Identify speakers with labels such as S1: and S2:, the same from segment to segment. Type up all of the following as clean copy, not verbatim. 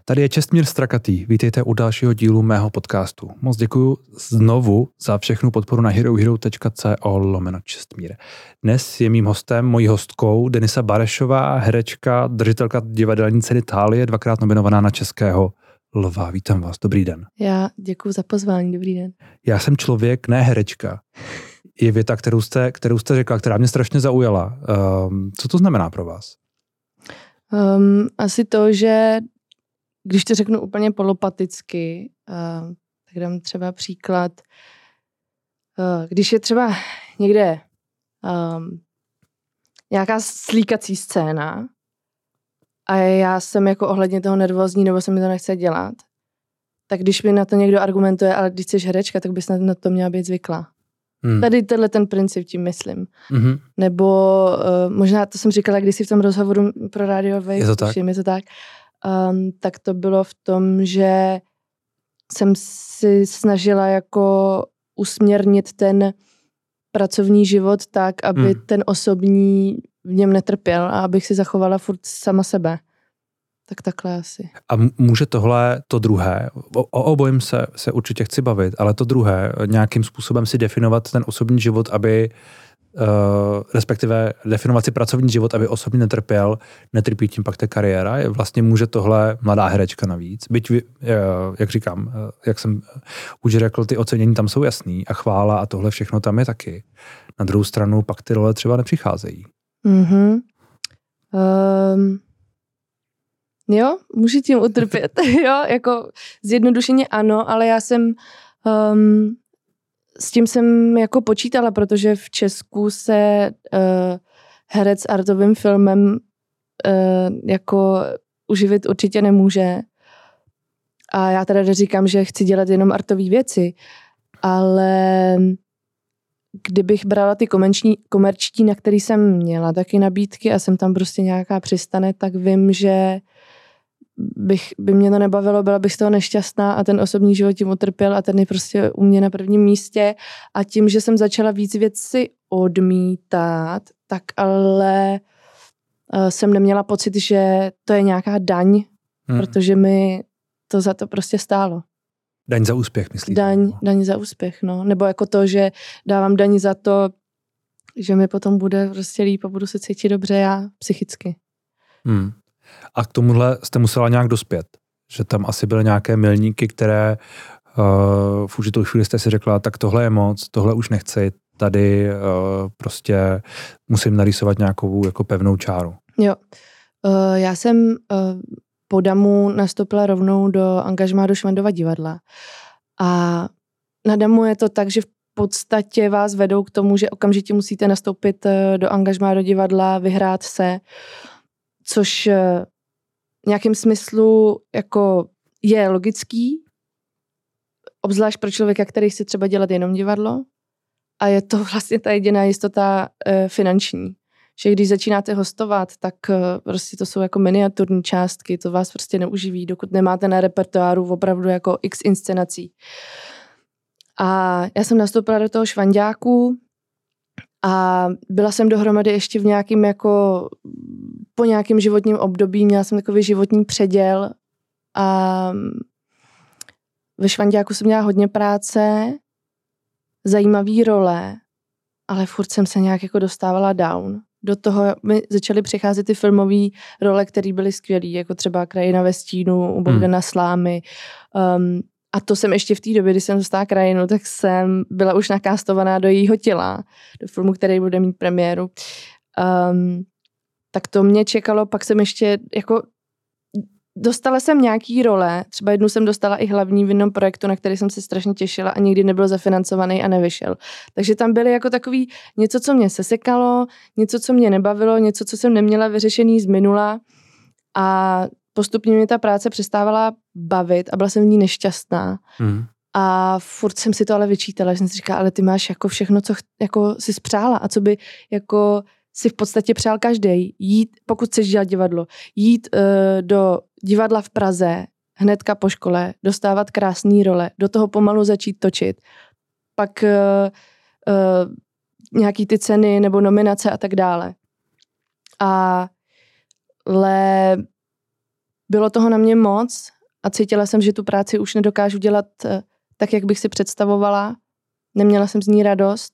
S1: Tady je Čestmír Strakatý. Vítejte u dalšího dílu mého podcastu. Moc děkuju znovu za všechnu podporu na herohero.co/Čestmír. Dnes je mým hostem, mojí hostkou Denisa Barešová, herečka, držitelka divadelní ceny Thálie, dvakrát nominovaná na Českého lva. Vítám vás, dobrý den.
S2: Já děkuju za pozvání, dobrý den.
S1: Já jsem člověk, ne herečka. Je věta, kterou jste řekla, která mě strašně zaujala. Co to znamená pro vás?
S2: Asi to, že když to řeknu úplně polopaticky, tak dám třeba příklad, když je třeba někde nějaká slíkací scéna a já jsem jako ohledně toho nervózní, nebo se mi to nechce dělat, tak když mi na to někdo argumentuje, ale když jsi herečka, tak bys na to měla být zvyklá. Tady tenhle ten princip tím myslím. Nebo možná to jsem říkala kdysi v tom rozhovoru pro Radio Wave, je to tak. Tak to bylo v tom, že jsem si snažila jako usměrnit ten pracovní život tak, aby ten osobní v něm netrpěl a abych si zachovala furt sama sebe. Tak takhle asi.
S1: A může tohle, to druhé, o obojím se určitě chci bavit, ale to druhé, nějakým způsobem si definovat ten osobní život, aby respektive definovat si pracovní život, aby osobně netrpí tím pak ta kariéra. Vlastně může tohle mladá herečka navíc. Byť, jak říkám, jak jsem už řekl, ty ocenění tam jsou jasný a chvála a tohle všechno tam je taky. Na druhou stranu pak ty role třeba nepřicházejí.
S2: Jo, můžu tím utrpět. Jo, jako zjednodušeně ano, ale já jsem s tím jsem jako počítala, protože v Česku se herec artovým filmem jako uživit určitě nemůže. A já teda neříkám, že chci dělat jenom artové věci, ale kdybych brala ty komerční, na který jsem měla taky nabídky a jsem tam prostě nějaká přistane, tak vím, že by mě to nebavilo, byla bych z toho nešťastná a ten osobní život tím utrpěl a ten je prostě u mě na prvním místě a tím, že jsem začala víc věci odmítat, tak ale jsem neměla pocit, že to je nějaká daň, protože mi to za to prostě stálo.
S1: Daň za úspěch, myslíte?
S2: Daň za úspěch, no. Nebo jako to, že dávám daň za to, že mi potom bude prostě líp a budu se cítit dobře já psychicky.
S1: A k tomuhle jste musela nějak dospět? Že tam asi byly nějaké milníky, které v určitou chvíli jste si řekla, tak tohle je moc, tohle už nechci, tady prostě musím narýsovat nějakou jako pevnou čáru.
S2: Jo. Já jsem po DAMu nastoupila rovnou do angažmá do Švandova divadla. A na DAMu je to tak, že v podstatě vás vedou k tomu, že okamžitě musíte nastoupit do angažmá do divadla, vyhrát se, což v nějakém smyslu jako je logický, obzvlášť pro člověka, který chce třeba dělat jenom divadlo. A je to vlastně ta jediná jistota finanční. Že když začínáte hostovat, tak prostě to jsou jako miniaturní částky, to vás prostě neuživí, dokud nemáte na repertoáru opravdu jako x inscenací. A já jsem nastoupila do toho Švanďáku a byla jsem dohromady ještě v nějakým jako po nějakém životním období, měla jsem takový životní předěl a ve Švanďáku jsem měla hodně práce, zajímavý role, ale furt jsem se nějak jako dostávala down. Do toho mi začaly přicházet ty filmové role, které byly skvělé, jako třeba Krajina ve stínu, u Bogdana Slámy. A to jsem ještě v té době, kdy jsem dostala Krajinu, tak jsem byla už nakástovaná do Jejího těla, do filmu, který bude mít premiéru. Tak to mě čekalo, pak jsem ještě jako dostala jsem nějaký role, třeba jednu jsem dostala i hlavní v jednom projektu, na který jsem se strašně těšila a nikdy nebyl zafinancovaný a nevyšel. Takže tam byly jako takový něco, co mě sesekalo, něco, co mě nebavilo, něco, co jsem neměla vyřešený z minula a postupně mě ta práce přestávala bavit a byla jsem v ní nešťastná. A furt jsem si to ale vyčítala, že jsem si říkala, ale ty máš jako všechno, co jako si spřála a co by jako si v podstatě přál každý. Jít, pokud chceš dělat divadlo, jít do divadla v Praze, hnedka po škole, dostávat krásné role, do toho pomalu začít točit, pak nějaký ty ceny nebo nominace a tak dále. Ale bylo toho na mě moc a cítila jsem, že tu práci už nedokážu dělat tak, jak bych si představovala. Neměla jsem z ní radost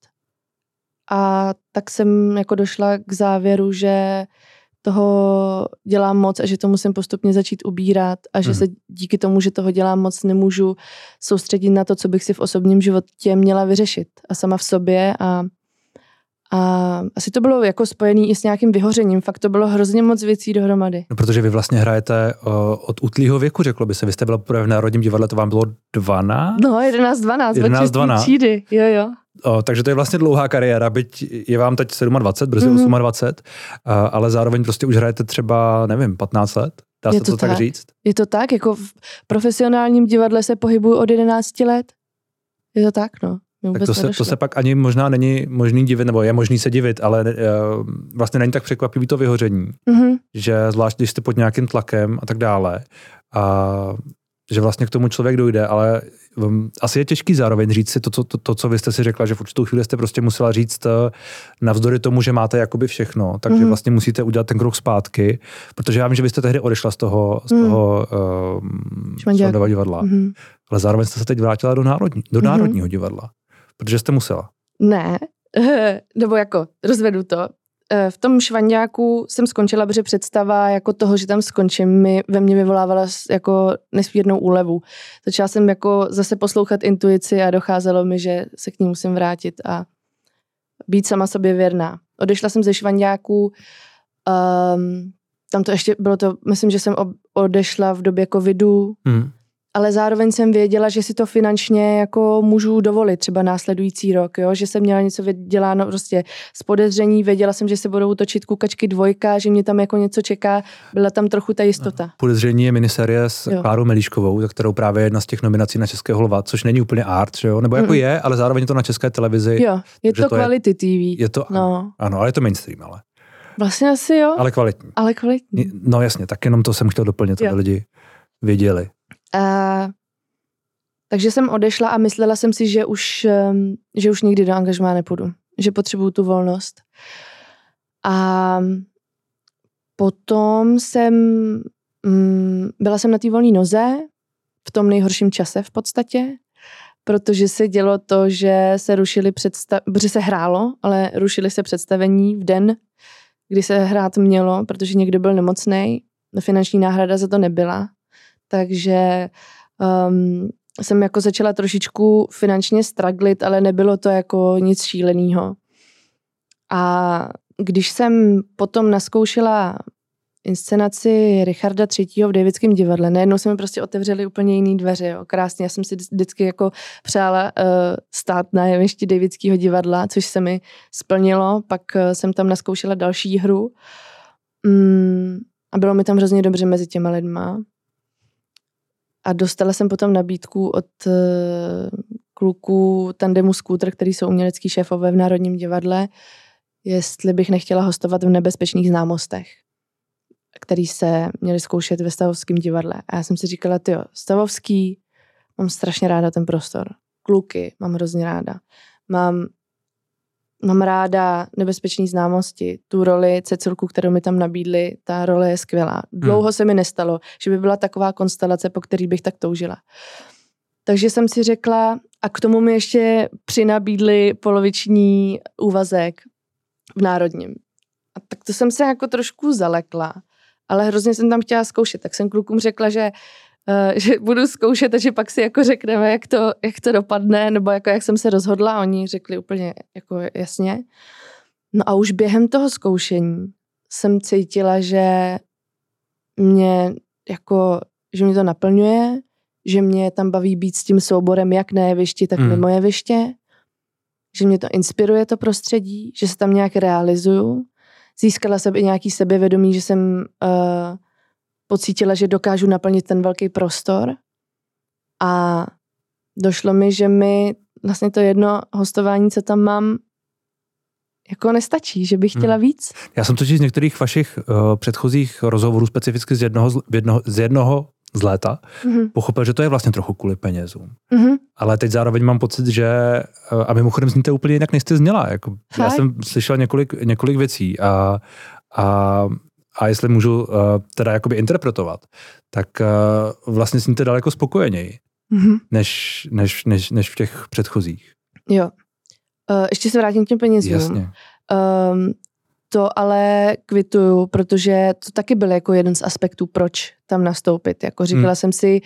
S2: a tak jsem jako došla k závěru, že toho dělám moc a že to musím postupně začít ubírat a že se díky tomu, že toho dělám moc, nemůžu soustředit na to, co bych si v osobním životě měla vyřešit a sama v sobě a asi to bylo jako spojený i s nějakým vyhořením. Fakt to bylo hrozně moc věcí dohromady.
S1: No, protože vy vlastně hrajete od útlýho věku, řeklo by se. Vy jste byla poprvé v Národním divadle, to vám bylo 12?
S2: No, 11-12. Třídy, jo.
S1: Takže to je vlastně dlouhá kariéra, byť je vám teď 27, brzy 28, ale zároveň prostě už hrajete třeba, nevím, 15 let? Dá se to tak říct?
S2: Je to tak, jako v profesionálním divadle se pohybuju od 11 let. Je to tak, no.
S1: Tak to se pak ani možná není možný divit, nebo je možný se divit, ale vlastně není tak překvapivý to vyhoření, že zvlášť, když jste pod nějakým tlakem a tak dále, a že vlastně k tomu člověk dojde, ale asi je těžký zároveň říct si to, co vy jste si řekla, že v určitou chvíli jste prostě musela říct navzdory tomu, že máte jakoby všechno, takže vlastně musíte udělat ten krok zpátky, protože já vím, že vy jste tehdy odešla z toho Švendova divadla, ale zároveň jste se teď vrátila do Národního divadla, protože jste musela.
S2: Ne, nebo jako rozvedu to. V tom Švanďáku jsem skončila, protože představa jako toho, že tam skončím, ve mně vyvolávala jako nesmírnou úlevu. Začala jsem jako zase poslouchat intuici a docházelo mi, že se k ní musím vrátit a být sama sobě věrná. Odešla jsem ze Švanďáku, tam to ještě bylo to, myslím, že jsem odešla v době covidu, ale zároveň jsem věděla, že si to finančně jako můžu dovolit třeba následující rok, jo? Že jsem měla něco vyděláno prostě z podezření, věděla jsem, že se budou točit Kukačky 2, že mě tam jako něco čeká, byla tam trochu ta jistota.
S1: Podezření je minisérie s Klárou Melíškovou, za kterou právě jedna z těch nominací na Českého lva, což není úplně art, že jo? Nebo jako je, ale zároveň je to na České televizi.
S2: Jo, je to Quality TV.
S1: Je to, ano, ale je to mainstream, ale.
S2: Vlastně asi jo.
S1: Ale kvalitní. No jasně, tak jenom to jsem chtěl doplnit, aby lidi věděli.
S2: Takže jsem odešla a myslela jsem si, že už nikdy do angažmá nepůjdu. Že potřebuju tu volnost. A potom byla jsem na té volné noze v tom nejhorším čase v podstatě, protože se dělo to, že se rušily protože se hrálo, ale rušily se představení v den, kdy se hrát mělo, protože někdo byl nemocnej, finanční náhrada za to nebyla. Takže jsem jako začala trošičku finančně straglit, ale nebylo to jako nic šílenýho. A když jsem potom nazkoušela inscenaci Richarda III. V Davidském divadle, najednou se mi prostě otevřely úplně jiný dveře. Jo. Krásně, já jsem si vždycky jako přála stát na jevišti Davidského divadla, což se mi splnilo. Pak jsem tam nazkoušela další hru a bylo mi tam hrozně dobře mezi těma lidma. A dostala jsem potom nabídku od kluků tandemu Scooter, který jsou umělecký šéfové v Národním divadle, jestli bych nechtěla hostovat v Nebezpečných známostech, který se měli zkoušet ve Stavovském divadle. A já jsem si říkala, Stavovský, mám strašně ráda ten prostor. Kluky mám hrozně ráda. Mám ráda Nebezpečný známosti. Tu roli Cecilku, kterou mi tam nabídli, ta role je skvělá. Dlouho se mi nestalo, že by byla taková konstelace, po který bych tak toužila. Takže jsem si řekla, a k tomu mi ještě přinabídli poloviční úvazek v Národním. A tak to jsem se jako trošku zalekla, ale hrozně jsem tam chtěla zkoušet. Tak jsem klukům řekla, že budu zkoušet a že pak si jako řekneme, jak to dopadne, nebo jako jak jsem se rozhodla. Oni řekli úplně jako jasně. No a už během toho zkoušení jsem cítila, že mě to naplňuje, že mě tam baví být s tím souborem jak na jevišti, tak mimo jeviště, že mě to inspiruje to prostředí, že se tam nějak realizuju. Získala jsem i nějaký sebevědomí, že jsem pocítila, že dokážu naplnit ten velký prostor a došlo mi, že mi vlastně to jedno hostování, co tam mám, jako nestačí, že bych chtěla víc.
S1: Já jsem totiž z některých vašich předchozích rozhovorů, specificky z jednoho z léta, pochopil, že to je vlastně trochu kvůli penězům. Ale teď zároveň mám pocit, že a mimochodem zníte úplně jinak, než jste zněla. Jako, já jsem slyšel několik věcí a a jestli můžu teda jakoby interpretovat, tak vlastně sníte daleko spokojeněji, než v těch předchozích.
S2: Jo. Ještě se vrátím k těm penězům.
S1: Jasně.
S2: To ale kvituju, protože to taky byl jako jeden z aspektů, proč tam nastoupit. Jako říkala jsem si,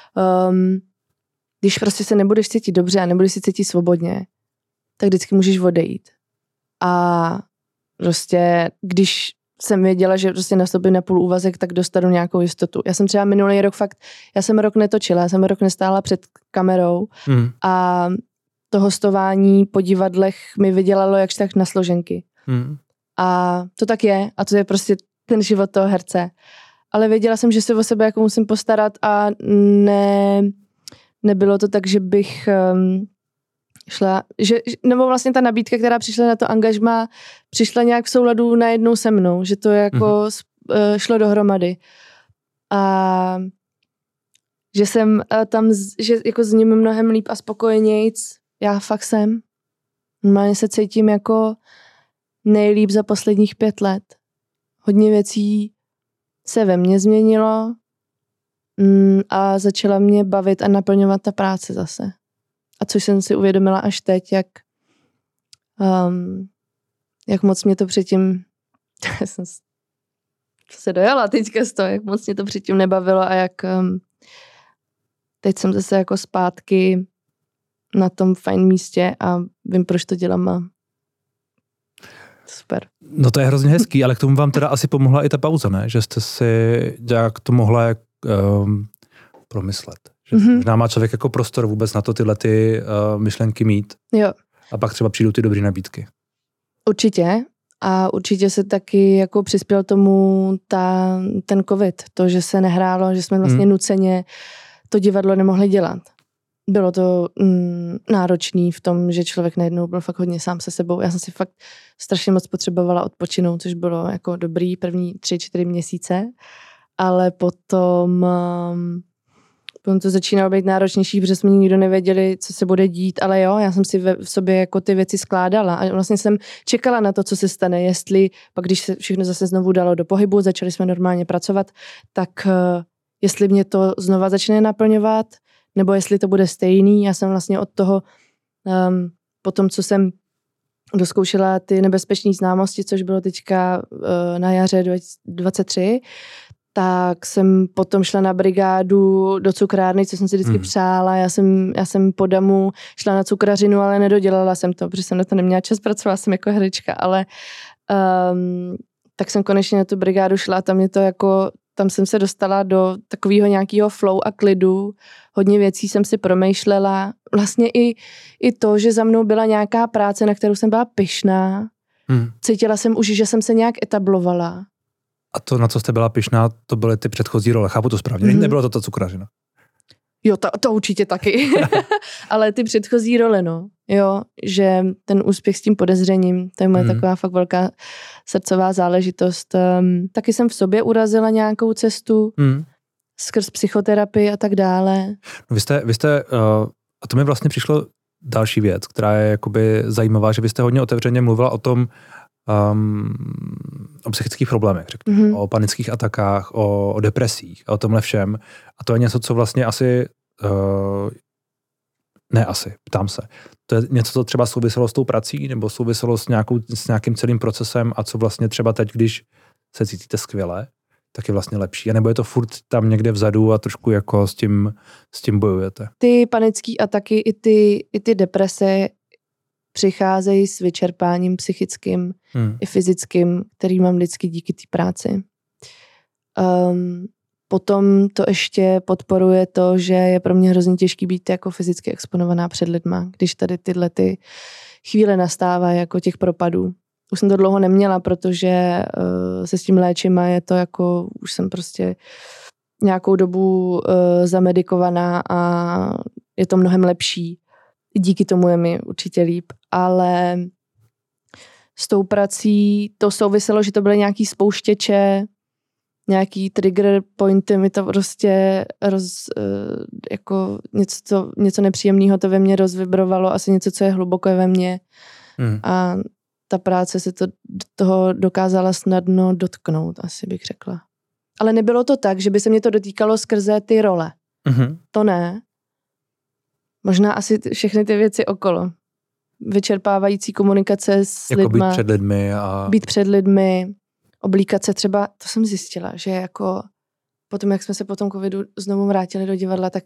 S2: když prostě se nebudeš cítit dobře a nebudeš si cítit svobodně, tak vždycky můžeš odejít. A prostě, když jsem věděla, že prostě nastoupím na půl úvazek, tak dostanu nějakou jistotu. Já jsem třeba minulý rok já jsem rok netočila, já jsem rok nestála před kamerou a to hostování po divadlech mi vydělalo jakž tak na složenky. A to tak je. A to je prostě ten život toho herce. Ale věděla jsem, že se o sebe jako musím postarat a nebylo to tak, že bych šla, nebo vlastně ta nabídka, která přišla na to angažmá, přišla nějak v souladu najednou se mnou, že to jako šlo dohromady. A že jsem tam, že jako s ním mnohem líp a spokojenějc, já fakt jsem. Normálně se cítím jako nejlíp za posledních 5 let. Hodně věcí se ve mně změnilo a začala mě bavit a naplňovat ta práce zase. A což jsem si uvědomila až teď, jak moc mě to předtím jsem se dojala teďka z toho, jak moc mě to předtím nebavilo a jak teď jsem zase jako zpátky na tom fajn místě a vím, proč to dělám a super.
S1: No to je hrozně hezký, ale k tomu vám teda asi pomohla i ta pauza, ne? Že jste si nějak to mohla promyslet. Že možná má člověk jako prostor vůbec na to tyhle myšlenky mít.
S2: Jo.
S1: A pak třeba přijdou ty dobré nabídky.
S2: Určitě. A určitě se taky jako přispěl tomu ten covid. To, že se nehrálo, že jsme vlastně nuceně to divadlo nemohli dělat. Bylo to náročný v tom, že člověk najednou byl fakt hodně sám se sebou. Já jsem si fakt strašně moc potřebovala odpočinout, což bylo jako dobrý první 3-4 měsíce, ale potom to začínalo být náročnější, protože jsme nikdo nevěděli, co se bude dít, ale jo, já jsem si v sobě jako ty věci skládala a vlastně jsem čekala na to, co se stane, jestli pak, když se všechno zase znovu dalo do pohybu, začali jsme normálně pracovat, tak jestli mě to znova začne naplňovat, nebo jestli to bude stejný. Já jsem vlastně od toho, po tom, co jsem doskoušela ty nebezpečné známosti, což bylo teďka na jaře 2023, tak jsem potom šla na brigádu do cukrárny, co jsem si vždycky přála. Já jsem po damu šla na cukrařinu, ale nedodělala jsem to, protože jsem na to neměla čas, pracovala jsem jako herečka, ale tak jsem konečně na tu brigádu šla a tam jsem se dostala do takového nějakého flow a klidu. Hodně věcí jsem si promýšlela. Vlastně i to, že za mnou byla nějaká práce, na kterou jsem byla pyšná. Cítila jsem už, že jsem se nějak etablovala.
S1: A to, na co jste byla pyšná, to byly ty předchozí role. Chápu to správně? Nebylo to ta cukrařina?
S2: Jo, to určitě taky. Ale ty předchozí role, no. Jo, že ten úspěch s tím podezřením, to je moje taková fakt velká srdcová záležitost. Taky jsem v sobě urazila nějakou cestu skrz psychoterapii a tak dále.
S1: No vy jste a to mi vlastně přišlo další věc, která je jakoby zajímavá, že vy jste hodně otevřeně mluvila o tom, o psychických problémech, řekněme, o panických atakách, o depresích a o tomhle všem. A to je něco, co vlastně ptám se. To je něco, co třeba souviselo s tou prací nebo souviselo s nějakým celým procesem a co vlastně třeba teď, když se cítíte skvěle, tak je vlastně lepší. A nebo je to furt tam někde vzadu a trošku jako s tím bojujete? Ty
S2: panické ataky i ty deprese přicházejí s vyčerpáním psychickým i fyzickým, který mám vždycky díky té práci. Potom to ještě podporuje to, že je pro mě hrozně těžký být jako fyzicky exponovaná před lidma, když tady tyhle ty chvíle nastávají jako těch propadů. Už jsem to dlouho neměla, protože se s tím léčím a je to jako, už jsem prostě nějakou dobu zamedikovaná a je to mnohem lepší. Díky tomu je mi určitě líp, ale s tou prací to souviselo, že to byly nějaký spouštěče, nějaký trigger pointy, mi to prostě jako něco nepříjemného to ve mně rozvibrovalo, asi něco, co je hluboko ve mně. A ta práce se toho dokázala snadno dotknout, asi bych řekla. Ale nebylo to tak, že by se mě to dotýkalo skrze ty role.
S1: Mm-hmm.
S2: To ne. Možná asi všechny ty věci okolo. Vyčerpávající komunikace s
S1: jako
S2: lidma.
S1: Být před lidmi.
S2: Být před lidmi, oblíkat se třeba, to jsem zjistila, že jako potom, jak jsme se po tom covidu znovu vrátili do divadla, tak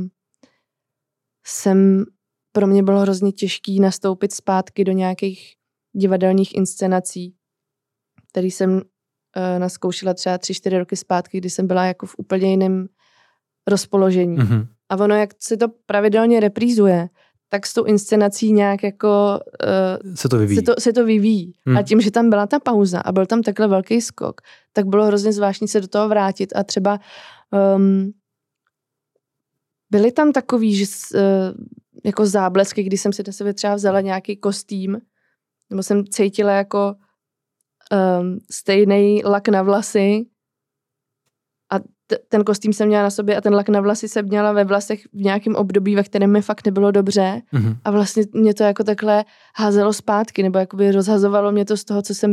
S2: pro mě bylo hrozně těžký nastoupit zpátky do nějakých divadelních inscenací, který jsem naskoušela třeba 3-4 roky zpátky, kdy jsem byla jako v úplně jiném rozpoložení.
S1: Mm-hmm.
S2: A ono, jak se to pravidelně reprízuje, tak s tou inscenací nějak jako se to vyvíjí. A tím, že tam byla ta pauza a byl tam takhle velký skok, tak bylo hrozně zvláštní se do toho vrátit a třeba byly tam takový, že jako záblesky, kdy jsem si do sebe třeba vzala nějaký kostým, nebo jsem cítila jako stejný lak na vlasy a ten kostým jsem měla na sobě a ten lak na vlasy jsem měla ve vlasech v nějakém období, ve kterém mi fakt nebylo dobře a vlastně mě to jako takhle házelo zpátky, nebo jakoby rozhazovalo mě to z toho, co jsem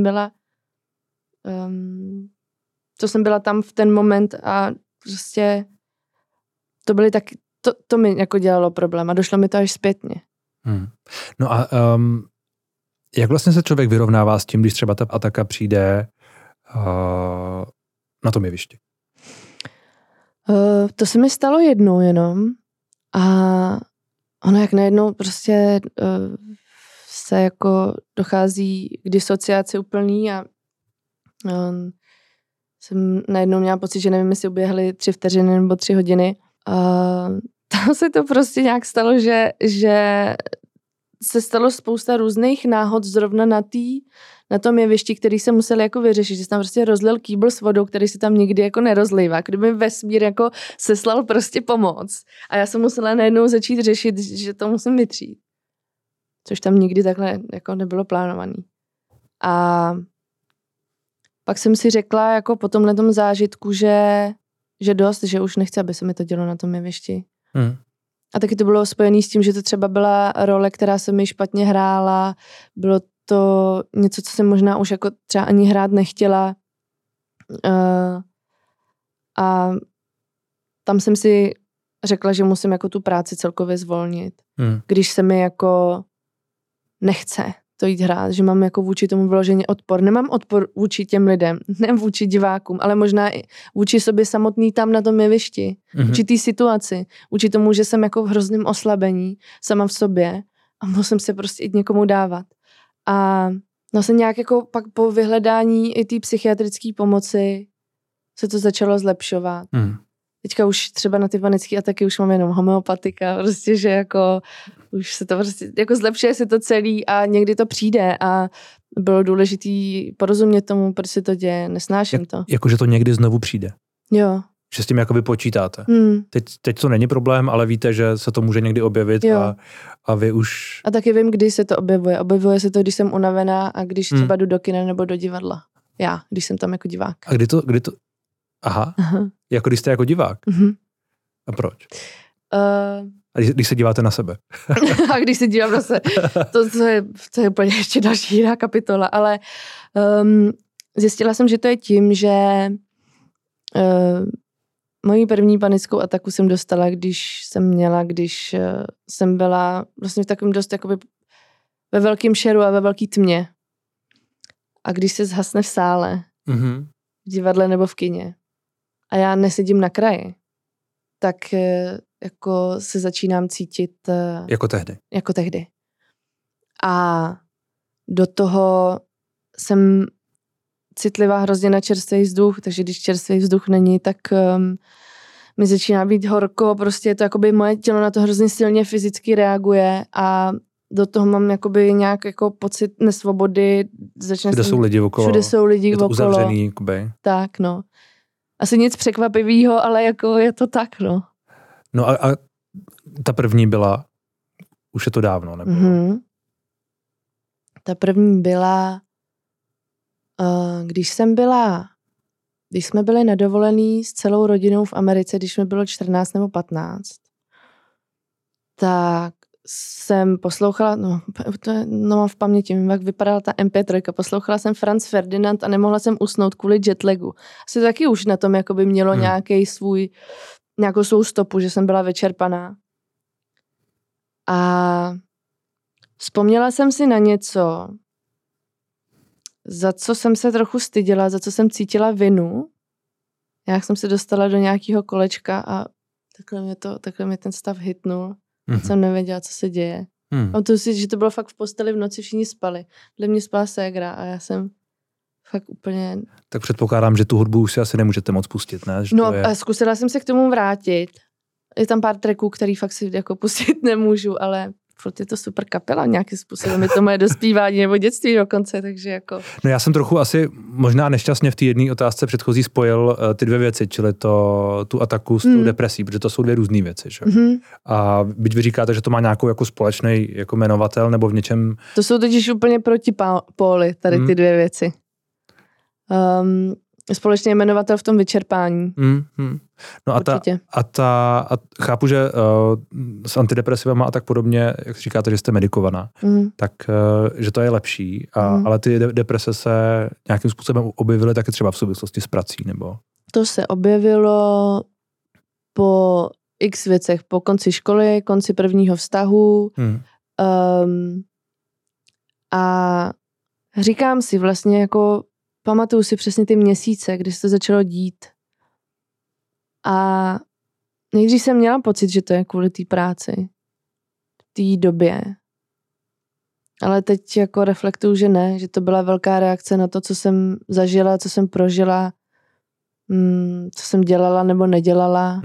S2: byla tam v ten moment a prostě to byly tak, to mi jako dělalo problém a došlo mi to až zpětně.
S1: No a jak vlastně se člověk vyrovnává s tím, když třeba ta ataka přijde na tom jevišti?
S2: To se mi stalo jednou jenom a ono jak najednou prostě se jako dochází k disociaci úplný a jsem najednou měla pocit, že nevím, jestli uběhly 3 vteřiny nebo 3 hodiny. Tam se to prostě nějak stalo, že se stalo spousta různých náhod zrovna na tom jevišti, který se museli jako vyřešit, že se tam prostě rozlil kýbl s vodou, který se tam nikdy jako nerozlívá, kdyby vesmír jako seslal prostě pomoc. A já jsem musela najednou začít řešit, že to musím vytřít. Což tam nikdy takhle jako nebylo plánovaný. A pak jsem si řekla jako po tomhletom zážitku, že dost, že už nechci, aby se mi to dělo na tom jevišti. A taky to bylo spojené s tím, že to třeba byla role, která se mi špatně hrála, bylo to něco, co jsem možná už jako třeba ani hrát nechtěla. A tam jsem si řekla, že musím jako tu práci celkově zvolnit. Když se mi jako nechce to jít hrát, že mám jako vůči tomu vyloženě odpor. Nemám odpor vůči těm lidem, ne vůči divákům, ale možná i vůči sobě samotný tam na tom jevišti. Vůči té situaci. Vůči tomu, že jsem jako v hrozném oslabení sama v sobě a musím se prostě i někomu dávat. A no se nějak jako pak po vyhledání i té psychiatrické pomoci se to začalo zlepšovat. Teďka už třeba na ty panické ataky už mám jenom homeopatika, prostě, že jako už se to prostě, jako zlepšuje se to celý a někdy to přijde a bylo důležitý porozumět tomu, proč se to děje, nesnáším to.
S1: Jakože to někdy znovu přijde.
S2: Jo.
S1: Že s tím jakoby počítáte. Teď to není problém, ale víte, že se to může někdy objevit a vy už... A
S2: taky vím, kdy se to objevuje. Objevuje se to, když jsem unavená a když třeba jdu do kina nebo do divadla. Já, když jsem tam jako divák.
S1: A kdy to... Aha. Jako když jste jako divák. A proč? A když se díváte na sebe.
S2: A když se dívám na sebe. To je úplně ještě další jiná kapitola, ale zjistila jsem, že to je tím, že moji první panickou ataku jsem dostala, když jsem byla vlastně v takovém dost jakoby ve velkém šeru a ve velký tmě. A když se zhasne v sále, v divadle nebo v kině a já nesedím na kraji, tak jako se začínám cítit jako tehdy. A do toho jsem citlivá hrozně na čerstvý vzduch, takže když čerstvý vzduch není, tak mi začíná být horko, prostě je to jakoby moje tělo na to hrozně silně fyzicky reaguje a do toho mám jakoby nějak jako pocit nesvobody.
S1: Všude jsou lidi okolo.
S2: Je to
S1: uzavřený, jakoby.
S2: Tak, no. Asi nic překvapivého, ale jako je to tak, no.
S1: No a ta první byla, už je to dávno, nebo?
S2: Ta první byla, když jsme byli na dovolený s celou rodinou v Americe, když mi bylo 14 nebo 15, tak jsem poslouchala, mám v paměti, jak vypadala ta MP3, poslouchala jsem Franz Ferdinand a nemohla jsem usnout kvůli jetlagu. Asi taky už na tom jakoby mělo nějakou svou stopu, že jsem byla vyčerpaná. A vzpomněla jsem si na něco, za co jsem se trochu styděla, za co jsem cítila vinu. Jak jsem se dostala do nějakého kolečka a takhle mě ten stav hitnul. Jsem nevěděla, co se děje. Pamatuju si, že to bylo fakt v posteli v noci, všichni spali. Dle mě spala ségra a já jsem fakt úplně...
S1: Tak předpokládám, že tu hudbu už si asi nemůžete moc pustit, ne? Že
S2: a zkusila jsem se k tomu vrátit. Je tam pár tracků, který fakt si jako pustit nemůžu, ale furt je to super kapela nějakým způsobem. Je to moje dospívání nebo dětství dokonce, takže jako...
S1: No já jsem trochu asi možná nešťastně v té jedné otázce předchozí spojil ty dvě věci, čili tu Ataku s tou depresí, protože to jsou dvě různé věci. Že? A byť vy říkáte, že to má nějakou jako společný jako jmenovatel nebo v něčem...
S2: To jsou totiž úplně protipóly, tady ty dvě věci. Společný jmenovatel v tom vyčerpání.
S1: No a chápu, že s antidepresivama a tak podobně, jak říkáte, že jste medikovaná, tak že to je lepší, ale ty deprese se nějakým způsobem objevily taky třeba v souvislosti s prací, nebo?
S2: To se objevilo po x věcech, po konci školy, konci prvního vztahu a říkám si vlastně jako pamatuju si přesně ty měsíce, kdy se to začalo dít. A nejdřív jsem měla pocit, že to je kvůli té práci. V té době. Ale teď jako reflektuju, že ne. Že to byla velká reakce na to, co jsem zažila, co jsem prožila, co jsem dělala nebo nedělala.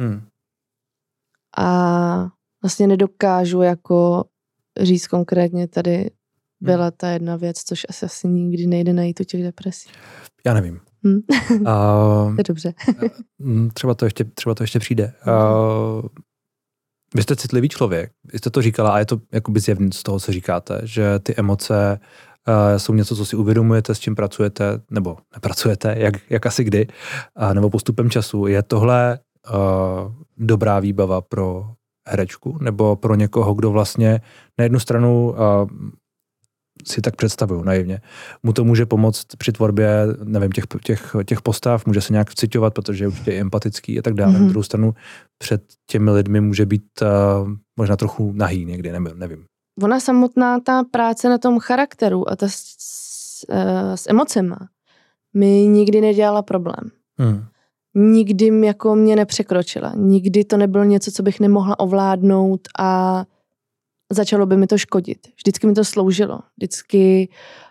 S2: A vlastně nedokážu jako říct konkrétně tady byla ta jedna věc, což asi nikdy nejde najít u těch depresí.
S1: Já nevím.
S2: To je dobře.
S1: Třeba to ještě přijde. Vy jste citlivý člověk, vy jste to říkala a je to jakoby zjevný z toho, co říkáte, že ty emoce jsou něco, co si uvědomujete, s čím pracujete, nebo nepracujete, jak asi kdy, nebo postupem času. Je tohle dobrá výbava pro herečku, nebo pro někoho, kdo vlastně na jednu stranu si tak představuju naivně. Mu to může pomoct při tvorbě, nevím, těch postav, může se nějak vciťovat, protože je určitě empatický a tak dále. Na druhou stranu před těmi lidmi může být možná trochu nahý někdy, nevím.
S2: Ona samotná, ta práce na tom charakteru a ta s emocema mi nikdy nedělala problém. Nikdy jako mě nepřekročila. Nikdy to nebylo něco, co bych nemohla ovládnout a začalo by mi to škodit. Vždycky mi to sloužilo. Vždycky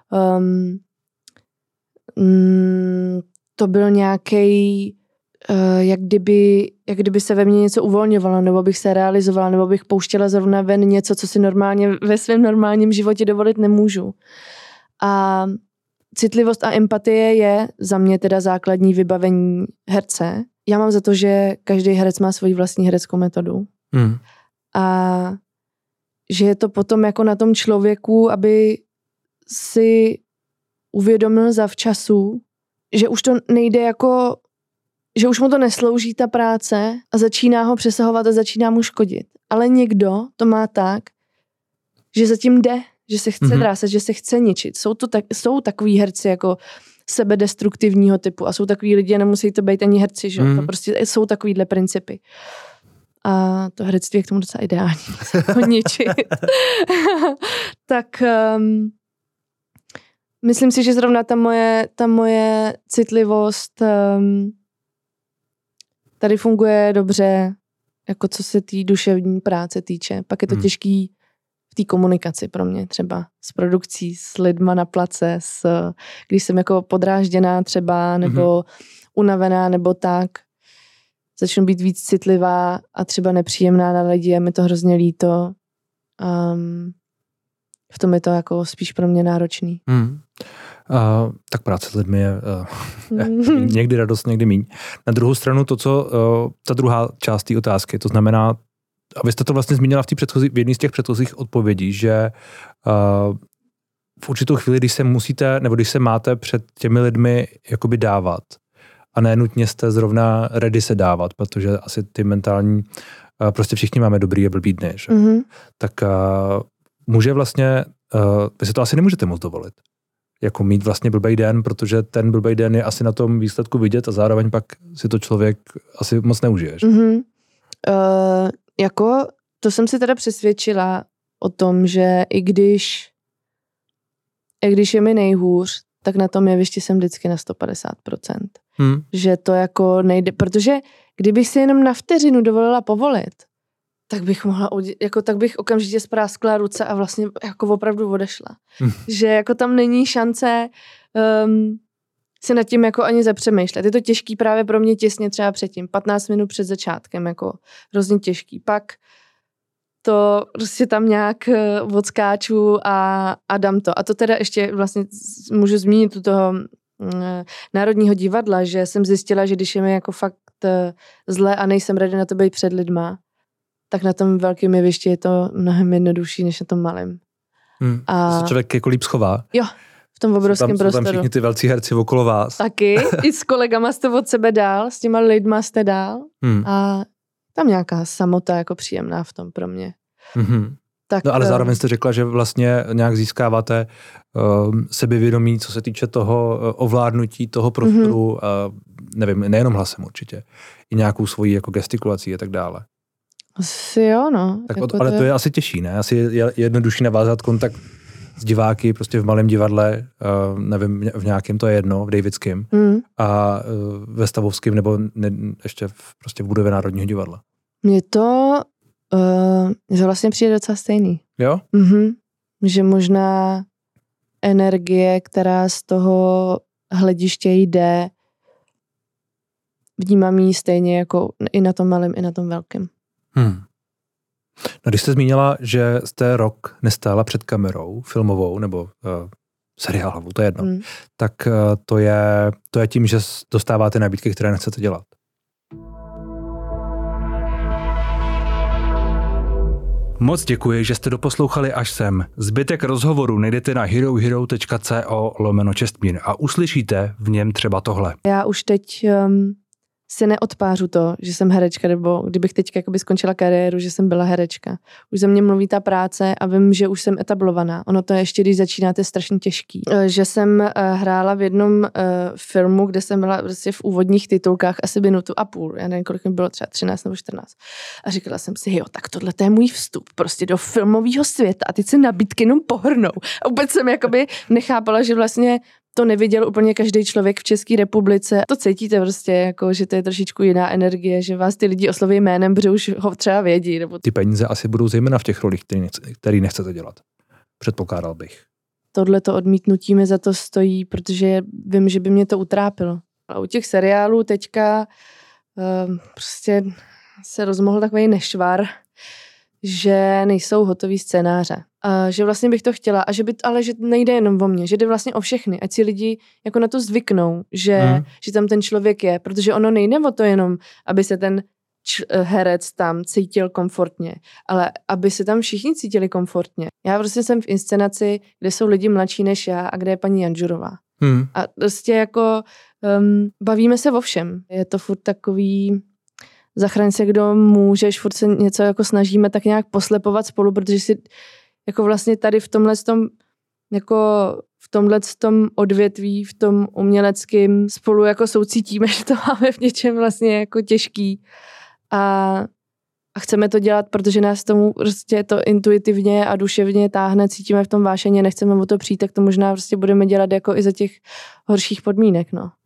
S2: to byl nějaký, jak kdyby se ve mně něco uvolňovalo, nebo bych se realizovala, nebo bych pouštěla zrovna ven něco, co si normálně ve svém normálním životě dovolit nemůžu. A citlivost a empatie je za mě teda základní vybavení herce. Já mám za to, že každý herec má svoji vlastní hereckou metodu. A že je to potom jako na tom člověku, aby si uvědomil zavčasu, že už to nejde jako, že už mu to neslouží ta práce a začíná ho přesahovat a začíná mu škodit. Ale někdo to má tak, že zatím jde, že se chce drásat, že se chce ničit. Jsou takový herci jako sebedestruktivního typu a jsou takový lidi a nemusí to být ani herci, že? To prostě jsou takovýhle principy. A to herectví je k tomu docela ideální. Ničit. Tak myslím si, že zrovna ta moje citlivost tady funguje dobře, jako co se té duševní práce týče. Pak je to těžký v té komunikaci pro mě třeba s produkcí, s lidma na place, když jsem jako podrážděná třeba, nebo unavená, nebo tak. Začnu být víc citlivá a třeba nepříjemná na lidi a mi to hrozně líto. V tom je to jako spíš pro mě náročný.
S1: Tak práce s lidmi je někdy radost, někdy míň. Na druhou stranu ta druhá část té otázky, to znamená, a vy jste to vlastně zmínila v jedné z těch předchozích odpovědí, že v určitou chvíli, když se máte před těmi lidmi jakoby dávat, a ne nutně jste zrovna ready se dávat, protože asi ty mentální prostě všichni máme dobrý a blbý dny, že? Tak může vlastně, vy si to asi nemůžete moc dovolit. Jako mít vlastně blbej den, protože ten blbej den je asi na tom výsledku vidět a zároveň pak si to člověk asi moc neužije.
S2: Jako to jsem si teda přesvědčila o tom, že i když je mi nejhůř, tak na tom jevišti jsem vždycky na 150%. Že to jako nejde, protože kdybych si jenom na vteřinu dovolila povolit, tak bych tak bych okamžitě spráskla ruce a vlastně jako opravdu odešla. Že jako tam není šance si nad tím jako ani zapřemýšlet. Je to těžký právě pro mě těsně třeba předtím, 15 minut před začátkem, jako hrozně těžký. Pak to prostě tam nějak odskáču a dám to. A to teda ještě vlastně můžu zmínit u toho Národního divadla, že jsem zjistila, že když je mi jako fakt zle a nejsem ready na to být před lidma, tak na tom velkém jevišti je to mnohem jednodušší, než na tom malém.
S1: A se člověk jako líp schová.
S2: Jo, v tom obrovském prostoru.
S1: Jsou tam všichni ty velcí herci okolo vás.
S2: Taky, i s kolegama jste od sebe dál, s těma lidma jste dál a tam nějaká samota jako příjemná v tom pro mě. Tak,
S1: no ale zároveň jste řekla, že vlastně nějak získáváte sebevědomí, co se týče toho ovládnutí toho prostoru, nevím, nejenom hlasem určitě, i nějakou svojí jako gestikulací a tak dále.
S2: Asi jo, no.
S1: Tak jako ale to je asi těžší, ne? Asi je jednodušší navázat kontakt s diváky prostě v malém divadle, nevím, v nějakém, to je jedno, v Davidském, a ve Stavovském nebo ještě prostě v budově Národního divadla.
S2: Mně to vlastně přijde docela stejný.
S1: Jo?
S2: Že možná energie, která z toho hlediště jde, vnímám ji stejně jako i na tom malém, i na tom velkém.
S1: No, když jste zmínila, že jste rok nestála před kamerou filmovou nebo seriálovou, to je jedno, tak to je tím, že dostáváte nabídky, které nechcete dělat. Moc děkuji, že jste doposlouchali až sem. Zbytek rozhovoru najdete na herohero.co/Čestmír a uslyšíte v něm třeba tohle.
S2: Já už teď si neodpářu to, že jsem herečka, nebo kdybych teď jakoby skončila kariéru, že jsem byla herečka. Už za mě mluví ta práce a vím, že už jsem etablovaná. Ono to ještě, když začínáte, strašně těžký. Že jsem hrála v jednom filmu, kde jsem byla prostě v úvodních titulkách asi minutu a půl. Já nevím, kolik mi bylo, třeba 13 nebo 14. A říkala jsem si, jo, tak tohle je můj vstup prostě do filmového světa a teď se nabídky jenom pohrnou. A vůbec jsem jakoby nechápala, že vlastně to neviděl úplně každý člověk v České republice. To cítíte prostě, jako, že to je trošičku jiná energie, že vás ty lidi osloví jménem, protože už ho třeba vědí. Nebo... Ty
S1: peníze asi budou zejména v těch rolích, který nechcete dělat. Předpokládal bych.
S2: Tohleto odmítnutí mi za to stojí, protože vím, že by mě to utrápilo. A u těch seriálů teďka prostě se rozmohl takový nešvar, že nejsou hotový scénáře. A že vlastně bych to chtěla, a ale že nejde jenom o mě, že jde vlastně o všechny, ať si lidi jako na to zvyknou, že tam ten člověk je, protože ono nejde o to jenom, aby se ten herec tam cítil komfortně, ale aby se tam všichni cítili komfortně. Já prostě jsem v inscenaci, kde jsou lidi mladší než já a kde je paní Janžurová. A prostě jako bavíme se o všem. Je to furt takový zachraň se, kdo můžeš, furt se něco jako snažíme tak nějak poslepovat spolu, protože si jako vlastně tady v tomhletom odvětví, v tom uměleckém spolu jako soucítíme, že to máme v něčem vlastně jako těžký a chceme to dělat, protože nás tomu prostě to intuitivně a duševně táhne, cítíme v tom vášeně, nechceme o to přijít, tak to možná prostě budeme dělat jako i za těch horších podmínek, no.